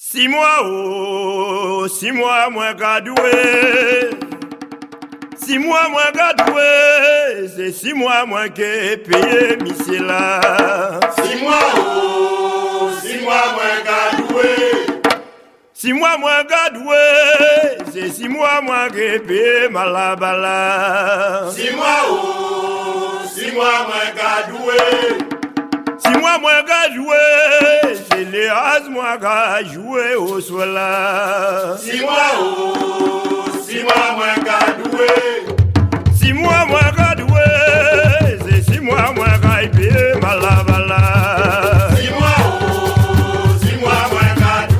6 mois, 6 mois, moins gadoué. 6 mois, moins gadoué. C'est 6 mois, moins que payé, monsieur là. 6 mois, 6 mois, moins gadoué. 6 mois, moins gadoué. C'est 6 mois, moins que payé, malabala. 6 mois, 6 mois, moins gadoué. 6 mois, moins gadoué. C'est les as, moins gadoué au soir là. 6 mois, 6 mois,